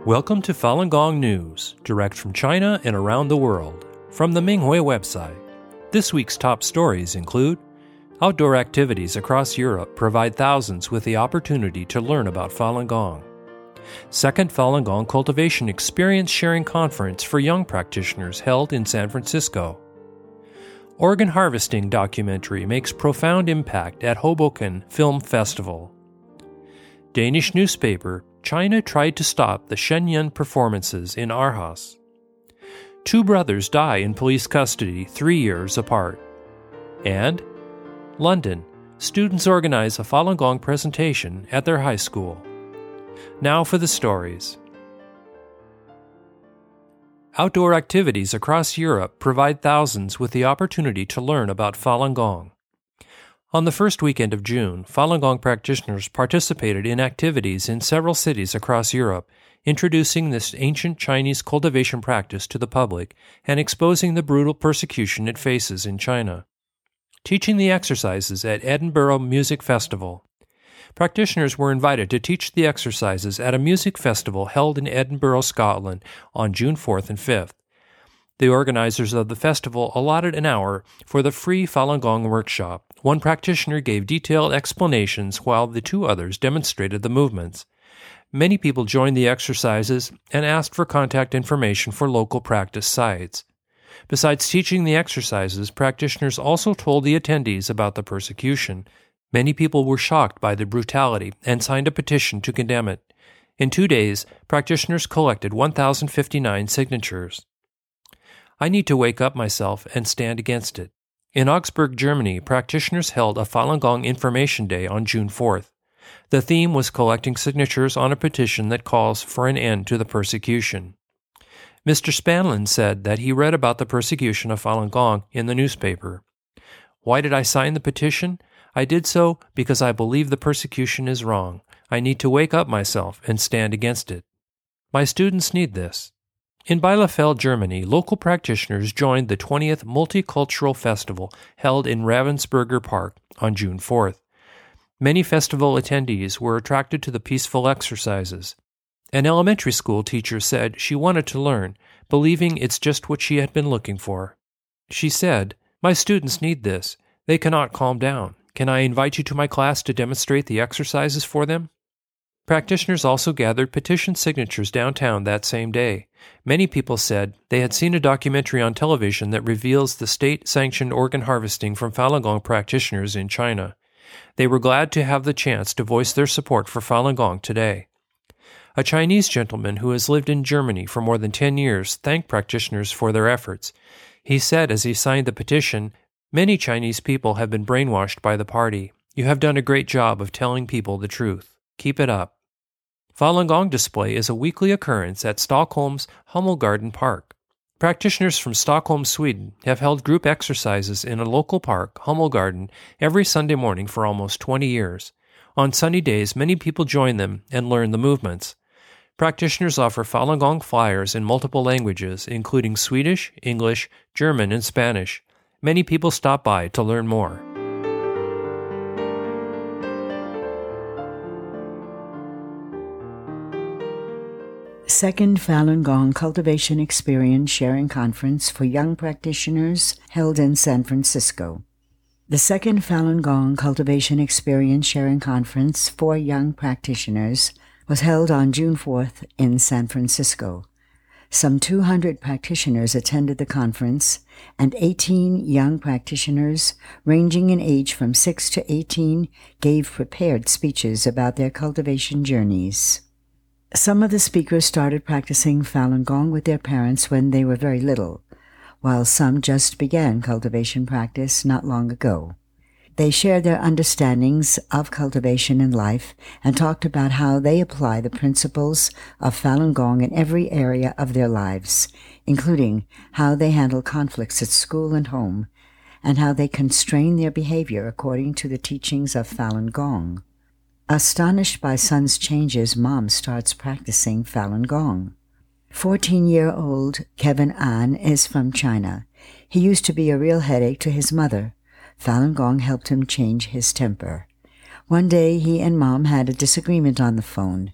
Welcome to Falun Gong News, direct from China and around the world, from the Minghui website. This week's top stories include: outdoor activities across Europe provide thousands with the opportunity to learn about Falun Gong. Second Falun Gong Cultivation Experience Sharing Conference for young practitioners held in San Francisco. Organ harvesting documentary makes profound impact at Hoboken Film Festival. Danish newspaper: China tried to stop the Shenyang performances in Aarhus. Two brothers die in police custody 3 years apart. And London: students organize a Falun Gong presentation at their high school. Now for the stories. Outdoor activities across Europe provide thousands with the opportunity to learn about Falun Gong. On the first weekend of June, Falun Gong practitioners participated in activities in several cities across Europe, introducing this ancient Chinese cultivation practice to the public and exposing the brutal persecution it faces in China. Teaching the exercises at Edinburgh Music Festival. Practitioners were invited to teach the exercises at a music festival held in Edinburgh, Scotland on June 4th and 5th. The organizers of the festival allotted an hour for the free Falun Gong workshop. One practitioner gave detailed explanations while the two others demonstrated the movements. Many people joined the exercises and asked for contact information for local practice sites. Besides teaching the exercises, practitioners also told the attendees about the persecution. Many people were shocked by the brutality and signed a petition to condemn it. In 2 days, practitioners collected 1,059 signatures. I need to wake up myself and stand against it. In Augsburg, Germany, practitioners held a Falun Gong Information Day on June 4th. The theme was collecting signatures on a petition that calls for an end to the persecution. Mr. Spanlin said that he read about the persecution of Falun Gong in the newspaper. Why did I sign the petition? I did so because I believe the persecution is wrong. I need to wake up myself and stand against it. My students need this. In Bielefeld, Germany, local practitioners joined the 20th Multicultural Festival held in Ravensburger Park on June 4th. Many festival attendees were attracted to the peaceful exercises. An elementary school teacher said she wanted to learn, believing it's just what she had been looking for. She said, "My students need this. They cannot calm down. Can I invite you to my class to demonstrate the exercises for them?" Practitioners also gathered petition signatures downtown that same day. Many people said they had seen a documentary on television that reveals the state-sanctioned organ harvesting from Falun Gong practitioners in China. They were glad to have the chance to voice their support for Falun Gong today. A Chinese gentleman who has lived in Germany for more than 10 years thanked practitioners for their efforts. He said as he signed the petition, "Many Chinese people have been brainwashed by the party. You have done a great job of telling people the truth. Keep it up." Falun Gong display is a weekly occurrence at Stockholm's Hummelgarden Park. Practitioners from Stockholm, Sweden, have held group exercises in a local park, Hummelgarden, every Sunday morning for almost 20 years. On sunny days, many people join them and learn the movements. Practitioners offer Falun Gong flyers in multiple languages, including Swedish, English, German, and Spanish. Many people stop by to learn more. Second Falun Gong Cultivation Experience Sharing Conference for young practitioners held in San Francisco. The second Falun Gong Cultivation Experience Sharing Conference for young practitioners was held on June 4th in San Francisco. Some 200 practitioners attended the conference, and 18 young practitioners, ranging in age from 6 to 18, gave prepared speeches about their cultivation journeys. Some of the speakers started practicing Falun Gong with their parents when they were very little, while some just began cultivation practice not long ago. They shared their understandings of cultivation in life and talked about how they apply the principles of Falun Gong in every area of their lives, including how they handle conflicts at school and home, and how they constrain their behavior according to the teachings of Falun Gong. Astonished by son's changes, Mom starts practicing Falun Gong. 14-year-old Kevin An is from China. He used to be a real headache to his mother. Falun Gong helped him change his temper. One day, he and Mom had a disagreement on the phone.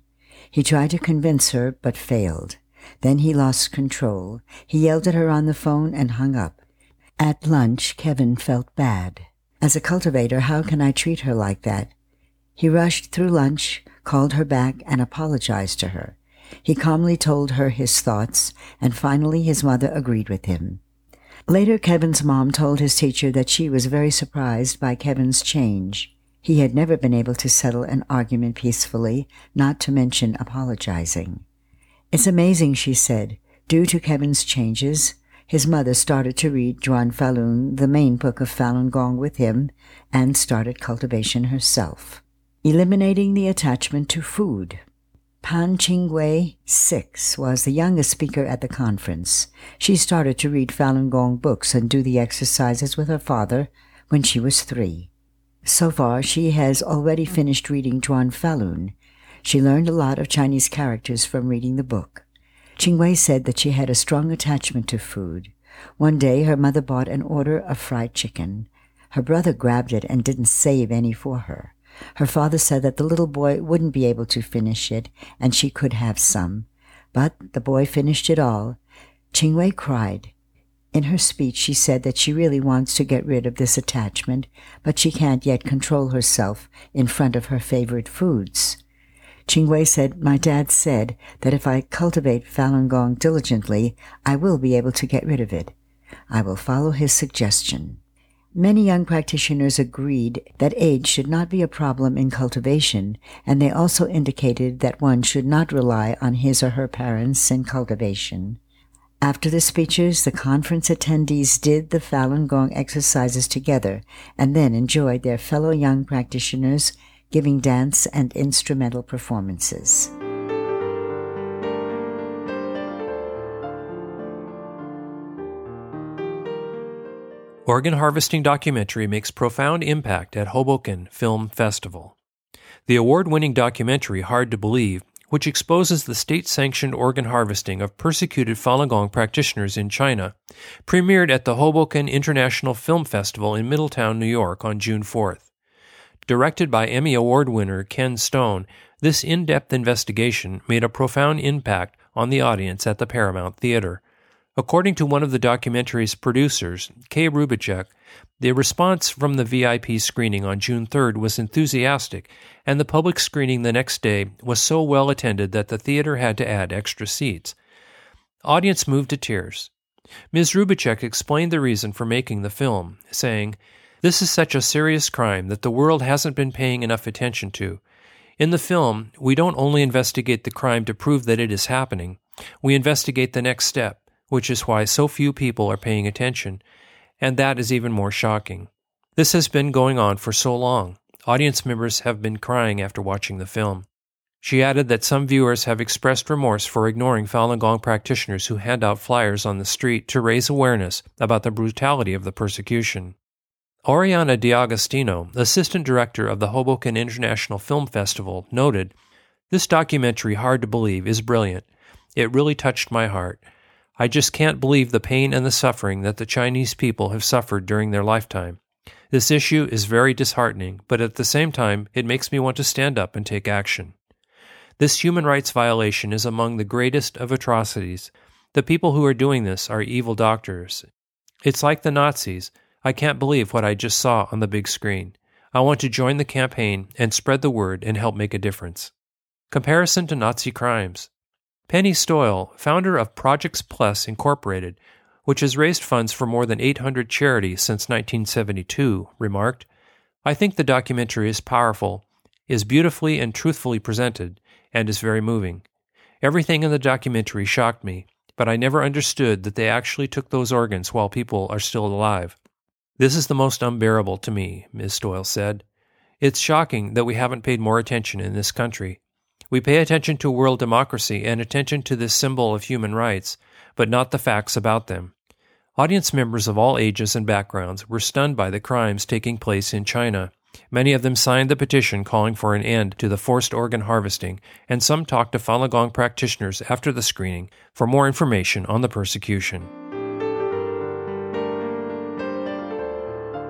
He tried to convince her, but failed. Then he lost control. He yelled at her on the phone and hung up. At lunch, Kevin felt bad. As a cultivator, how can I treat her like that? He rushed through lunch, called her back, and apologized to her. He calmly told her his thoughts, and finally his mother agreed with him. Later, Kevin's mom told his teacher that she was very surprised by Kevin's change. He had never been able to settle an argument peacefully, not to mention apologizing. It's amazing, she said. Due to Kevin's changes, his mother started to read Zhuan Falun, the main book of Falun Gong, with him, and started cultivation herself. Eliminating the attachment to food. Pan Qingwei, 6, was the youngest speaker at the conference. She started to read Falun Gong books and do the exercises with her father when she was 3. So far, she has already finished reading Zhuan Falun. She learned a lot of Chinese characters from reading the book. Qingwei said that she had a strong attachment to food. One day, her mother bought an order of fried chicken. Her brother grabbed it and didn't save any for her. Her father said that the little boy wouldn't be able to finish it, and she could have some. But the boy finished it all. Qingwei cried. In her speech, she said that she really wants to get rid of this attachment, but she can't yet control herself in front of her favorite foods. Qingwei said, "My dad said that if I cultivate Falun Gong diligently, I will be able to get rid of it. I will follow his suggestion." Many young practitioners agreed that age should not be a problem in cultivation, and they also indicated that one should not rely on his or her parents in cultivation. After the speeches, the conference attendees did the Falun Gong exercises together and then enjoyed their fellow young practitioners giving dance and instrumental performances. Organ harvesting documentary makes profound impact at Hoboken Film Festival. The award-winning documentary Hard to Believe, which exposes the state-sanctioned organ harvesting of persecuted Falun Gong practitioners in China, premiered at the Hoboken International Film Festival in Middletown, New York on June 4th. Directed by Emmy Award winner Ken Stone, this in-depth investigation made a profound impact on the audience at the Paramount Theater. According to one of the documentary's producers, Kay Rubicek, the response from the VIP screening on June 3rd was enthusiastic, and the public screening the next day was so well attended that the theater had to add extra seats. Audience moved to tears. Ms. Rubicek explained the reason for making the film, saying, "This is such a serious crime that the world hasn't been paying enough attention to. In the film, we don't only investigate the crime to prove that it is happening, we investigate the next step, which is why so few people are paying attention, and that is even more shocking. This has been going on for so long. Audience members have been crying after watching the film." She added that some viewers have expressed remorse for ignoring Falun Gong practitioners who hand out flyers on the street to raise awareness about the brutality of the persecution. Oriana D'Agostino, assistant director of the Hoboken International Film Festival, noted, "This documentary, Hard to Believe, is brilliant. It really touched my heart. I just can't believe the pain and the suffering that the Chinese people have suffered during their lifetime. This issue is very disheartening, but at the same time, it makes me want to stand up and take action. This human rights violation is among the greatest of atrocities. The people who are doing this are evil doctors. It's like the Nazis. I can't believe what I just saw on the big screen. I want to join the campaign and spread the word and help make a difference." Comparison to Nazi crimes. Penny Stoyle, founder of Projects Plus Incorporated, which has raised funds for more than 800 charities since 1972, remarked, "I think the documentary is powerful, is beautifully and truthfully presented, and is very moving. Everything in the documentary shocked me, but I never understood that they actually took those organs while people are still alive. This is the most unbearable to me," Ms. Stoyle said. "It's shocking that we haven't paid more attention in this country. We pay attention to world democracy and attention to this symbol of human rights, but not the facts about them." Audience members of all ages and backgrounds were stunned by the crimes taking place in China. Many of them signed the petition calling for an end to the forced organ harvesting, and some talked to Falun Gong practitioners after the screening for more information on the persecution.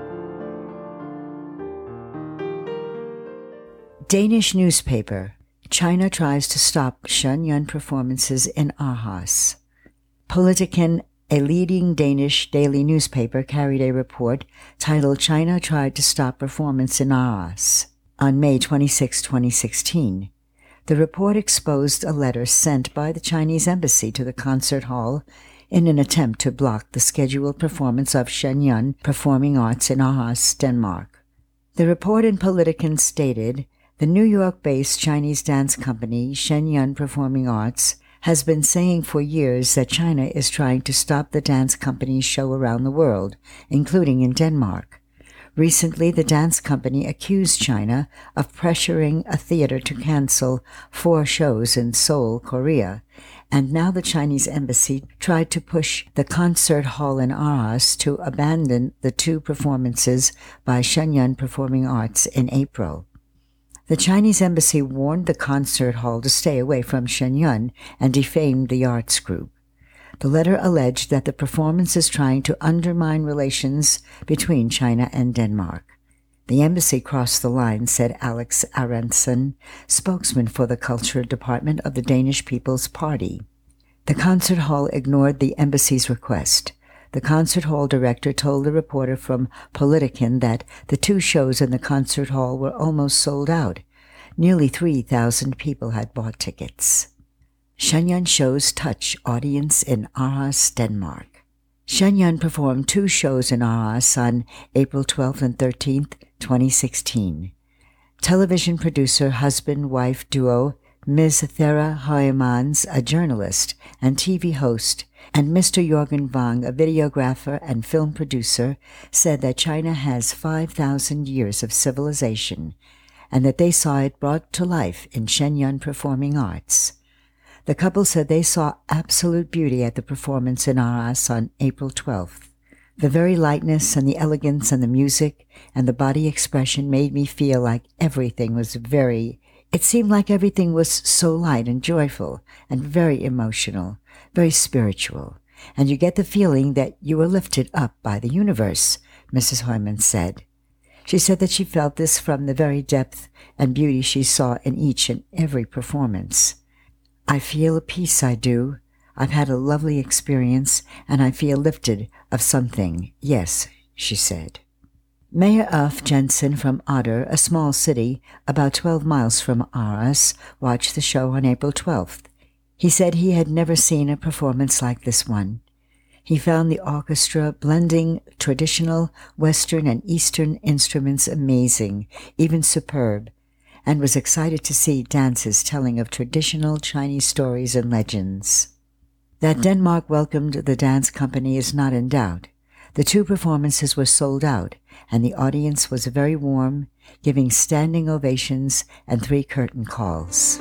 Danish newspaper. China tries to stop Shenyang performances in Aarhus. Politiken, a leading Danish daily newspaper, carried a report titled China Tried to Stop Performance in Aarhus on May 26, 2016. The report exposed a letter sent by the Chinese embassy to the concert hall in an attempt to block the scheduled performance of Shenyang Performing Arts in Aarhus, Denmark. The report in Politiken stated, the New York-based Chinese dance company Shenyang Performing Arts has been saying for years that China is trying to stop the dance company's show around the world, including in Denmark. Recently, the dance company accused China of pressuring a theater to cancel 4 shows in Seoul, Korea, and now the Chinese embassy tried to push the concert hall in Aarhus to abandon the 2 performances by Shenyang Performing Arts in April. The Chinese embassy warned the concert hall to stay away from Shenyang and defamed the arts group. The letter alleged that the performance is trying to undermine relations between China and Denmark. The embassy crossed the line, said Alex Aronson, spokesman for the culture department of the Danish People's Party. The concert hall ignored the embassy's request. The concert hall director told the reporter from Politiken that the 2 shows in the concert hall were almost sold out. Nearly 3,000 people had bought tickets. Shenyang shows touch audience in Aarhus, Denmark. Shenyang performed 2 shows in Aarhus on April 12th and 13th, 2016. Television producer husband-wife duo Ms. Thera Hoymans, a journalist and TV host, and Mr. Jorgen Wang, a videographer and film producer, said that China has 5,000 years of civilization and that they saw it brought to life in Shenyang Performing Arts. The couple said they saw absolute beauty at the performance in Aarhus on April 12th. The very lightness and the elegance and the music and the body expression made me feel like everything was it seemed like everything was so light and joyful and very emotional, very spiritual, and you get the feeling that you were lifted up by the universe, Mrs. Hoymans said. She said that she felt this from the very depth and beauty she saw in each and every performance. I feel a peace, I do. I've had a lovely experience, and I feel lifted of something, yes, she said. Mayor Ulf Jensen from Odder, a small city about 12 miles from Aarhus, watched the show on April 12th. He said he had never seen a performance like this one. He found the orchestra blending traditional Western and Eastern instruments amazing, even superb, and was excited to see dances telling of traditional Chinese stories and legends. That Denmark welcomed the dance company is not in doubt. The 2 performances were sold out, and the audience was very warm, giving standing ovations and 3 curtain calls.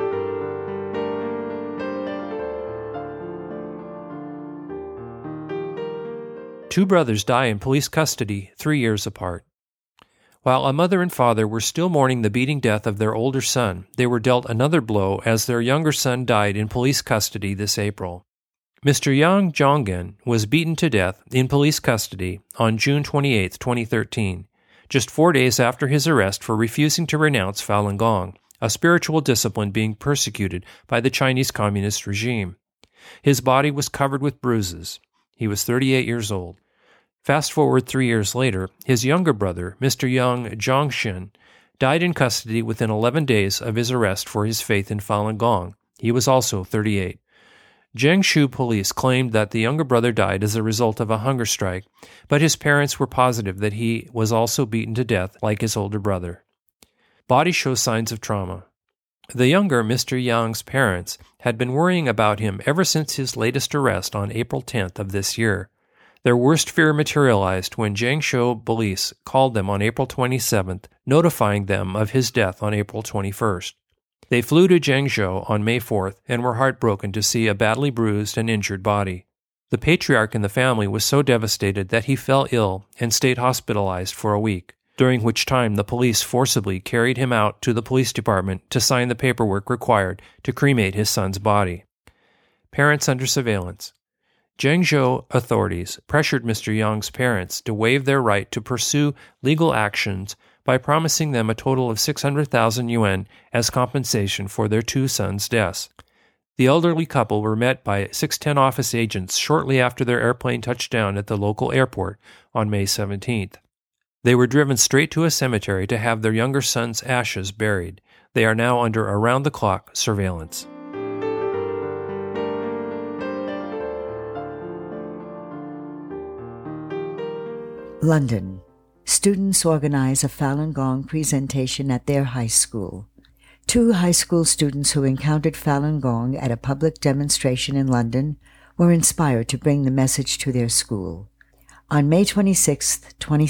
Two brothers die in police custody 3 years apart. While a mother and father were still mourning the beating death of their older son, they were dealt another blow as their younger son died in police custody this April. Mr. Yang Zhonggen was beaten to death in police custody on June 28, 2013, just 4 days after his arrest for refusing to renounce Falun Gong, a spiritual discipline being persecuted by the Chinese Communist regime. His body was covered with bruises. He was 38 years old. Fast forward 3 years later, his younger brother, Mr. Yang Zhongshan, died in custody within 11 days of his arrest for his faith in Falun Gong. He was also 38. Jiangsu police claimed that the younger brother died as a result of a hunger strike, but his parents were positive that he was also beaten to death like his older brother. Body shows signs of trauma. The younger Mr. Yang's parents had been worrying about him ever since his latest arrest on April 10th of this year. Their worst fear materialized when Jiangsu police called them on April 27th, notifying them of his death on April 21st. They flew to Jiangsu on May 4th and were heartbroken to see a badly bruised and injured body. The patriarch in the family was so devastated that he fell ill and stayed hospitalized for a week, during which time the police forcibly carried him out to the police department to sign the paperwork required to cremate his son's body. Parents under surveillance. Jiangsu authorities pressured Mr. Yang's parents to waive their right to pursue legal actions by promising them a total of 600,000 yuan as compensation for their 2 sons' deaths. The elderly couple were met by 610 office agents shortly after their airplane touched down at the local airport on May 17th. They were driven straight to a cemetery to have their younger son's ashes buried. They are now under around-the-clock surveillance. London. Students organize a Falun Gong presentation at their high school. 2 high school students who encountered Falun Gong at a public demonstration in London were inspired to bring the message to their school. On May 26,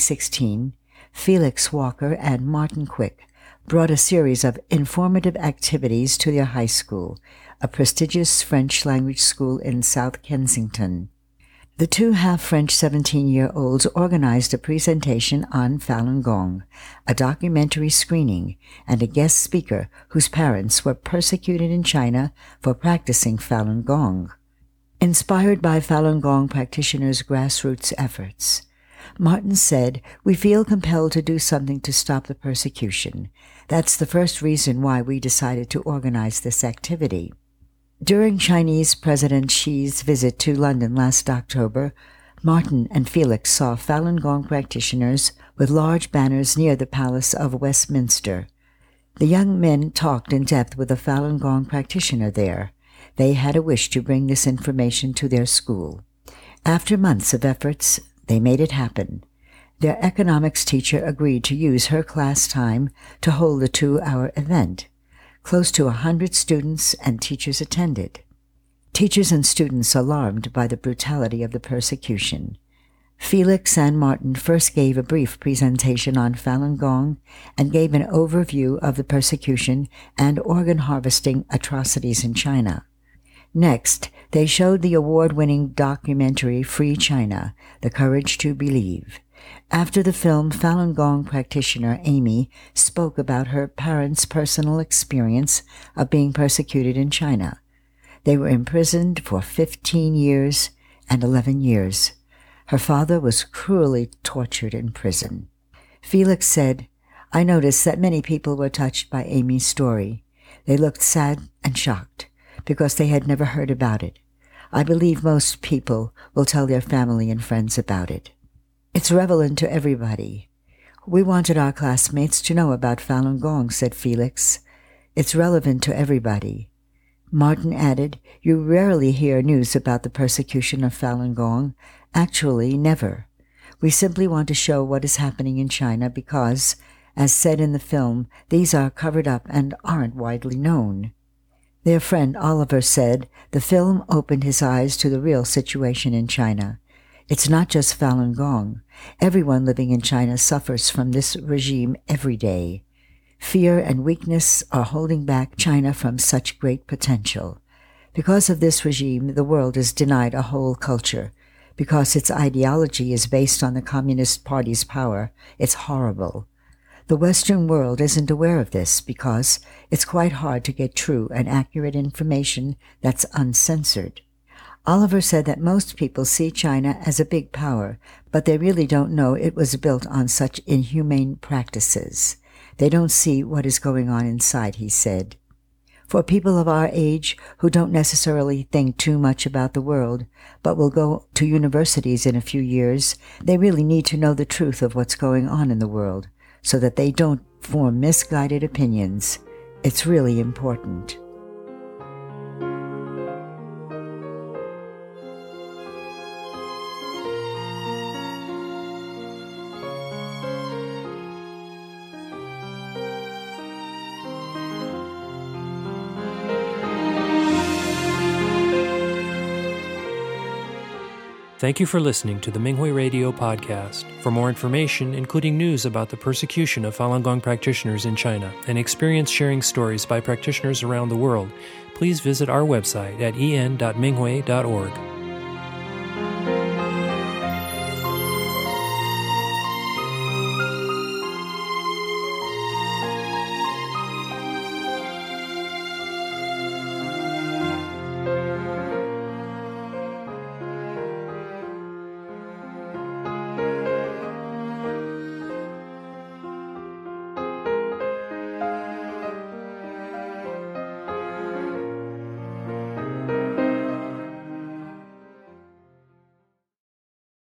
2016, Felix Walker and Martin Quick brought a series of informative activities to their high school, a prestigious French-language school in South Kensington. The 2 half-French 17-year-olds organized a presentation on Falun Gong, a documentary screening, and a guest speaker whose parents were persecuted in China for practicing Falun Gong. Inspired by Falun Gong practitioners' grassroots efforts, Martin said, "We feel compelled to do something to stop the persecution. That's the first reason why we decided to organize this activity." During Chinese President Xi's visit to London last October, Martin and Felix saw Falun Gong practitioners with large banners near the Palace of Westminster. The young men talked in depth with a Falun Gong practitioner there. They had a wish to bring this information to their school. After months of efforts, they made it happen. Their economics teacher agreed to use her class time to hold a 2-hour event. Close to 100 students and teachers attended. Teachers and students alarmed by the brutality of the persecution. Felix and Martin first gave a brief presentation on Falun Gong and gave an overview of the persecution and organ harvesting atrocities in China. Next, they showed the award-winning documentary Free China, The Courage to Believe. After the film, Falun Gong practitioner Amy spoke about her parents' personal experience of being persecuted in China. They were imprisoned for 15 years and 11 years. Her father was cruelly tortured in prison. Felix said, "I noticed that many people were touched by Amy's story. They looked sad and shocked because they had never heard about it. I believe most people will tell their family and friends about it. It's relevant to everybody. We wanted our classmates to know about Falun Gong," said Felix. "It's relevant to everybody." Martin added, "You rarely hear news about the persecution of Falun Gong. Actually, never. We simply want to show what is happening in China because, as said in the film, these are covered up and aren't widely known." Their friend Oliver said the film opened his eyes to the real situation in China. It's not just Falun Gong. Everyone living in China suffers from this regime every day. Fear and weakness are holding back China from such great potential. Because of this regime, the world is denied a whole culture. Because its ideology is based on the Communist Party's power, it's horrible. The Western world isn't aware of this because it's quite hard to get true and accurate information that's uncensored. Oliver said that most people see China as a big power, but they really don't know it was built on such inhumane practices. They don't see what is going on inside, he said. For people of our age who don't necessarily think too much about the world, but will go to universities in a few years, they really need to know the truth of what's going on in the world, so that they don't form misguided opinions. It's really important. Thank you for listening to the Minghui Radio Podcast. For more information, including news about the persecution of Falun Gong practitioners in China and experience-sharing stories by practitioners around the world, please visit our website at en.minghui.org.